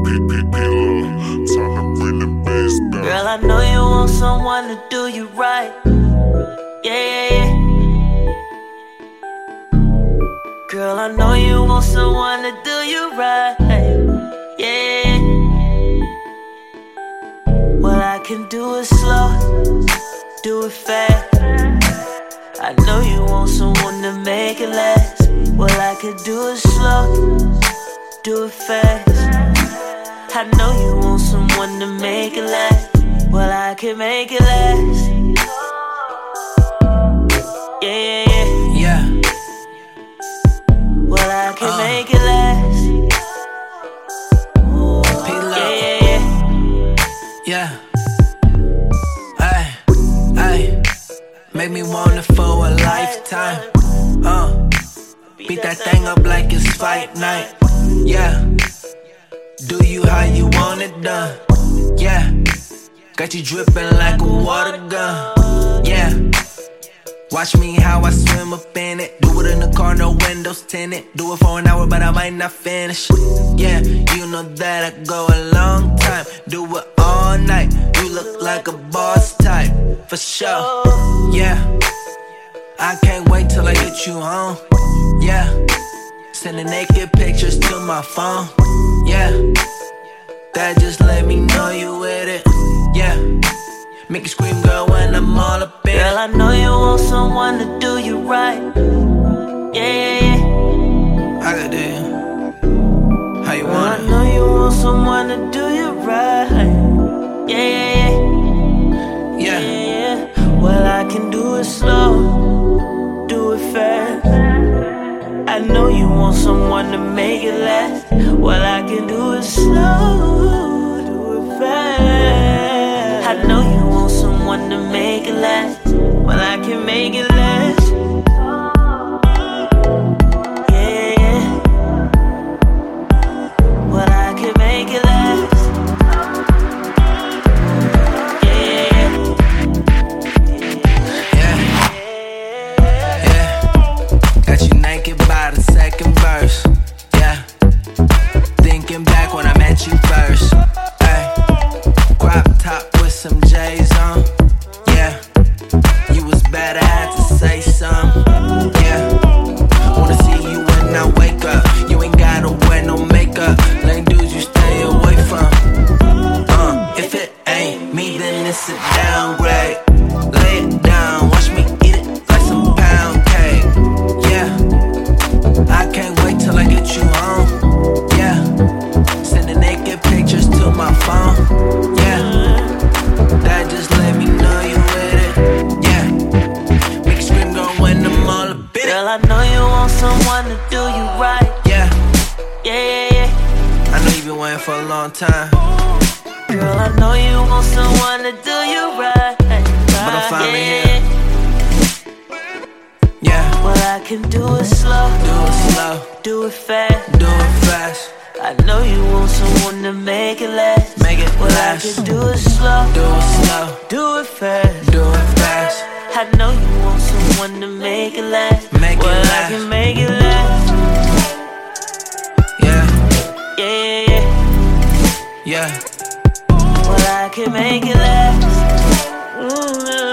Girl, I know you want someone to do you right. Yeah. Girl, I know you want someone to do you right. Yeah. What I can do it slow, do it fast. I know you want someone to make it last. What I can do it slow, do it fast. I know you want someone to make it last. Well, I can make it last. Yeah. Well, I can make it last. Yeah. Ay. Make me want it for a lifetime. Beat that thing up like it's fight night. Yeah. Do you how you want it done. Yeah. Got you dripping like a water gun. Yeah. Watch me how I swim up in it. Do it in the car, no windows tinted. Do it for an hour, but I might not finish. Yeah, you know that I go a long time. Do it all night. You look like a boss type, for sure. Yeah, I can't wait till I get you home. Yeah, sending naked pictures to my phone. Yeah, that just let me know you with it. Yeah, make you scream, girl, when I'm all up in it. Girl, I know you want someone to do you right. Yeah. I got you. How you Girl, want it? I know you want someone to do you right. Yeah. Well, I can do it slow, do it fast. I know you want someone to make it last. Well, I can do it slow, do it fast. I know you want someone to make it last. Well, I can make it last. Yeah. Well, I can make it last. Got you naked by the second verse. Yeah. Thinking back when I met you first. Ay. Crop top with some J's on. Yeah. You was bad, I had to say something. Yeah. Wanna see you when I wake up. You ain't gotta wear no makeup. Lame dudes you stay away from. If it ain't me, then it's a downgrade. Lay it down, watch me eat it like some pound cake. Yeah. I can't wait till I get you home. Yeah. Sending naked pictures to my phone. Yeah. That just let me know you with it. Yeah. Make you scream, girl, when I'm all up in it. Girl, I know you want someone to do you right. Yeah. Yeah. I know you've been waiting for a long time. Girl, I know you want someone to do you right. But I'm finally here. Yeah. Well, I can do it slow, Do it slow, do it fast. do it fast. I know you want someone to make it last. Make it Well, last. I can do it slow, Do it slow, do it fast. do it fast. I know you want someone to make it last. Make it well, last. I can make it last. Yeah, Yeah. yeah. Well, I can make it last.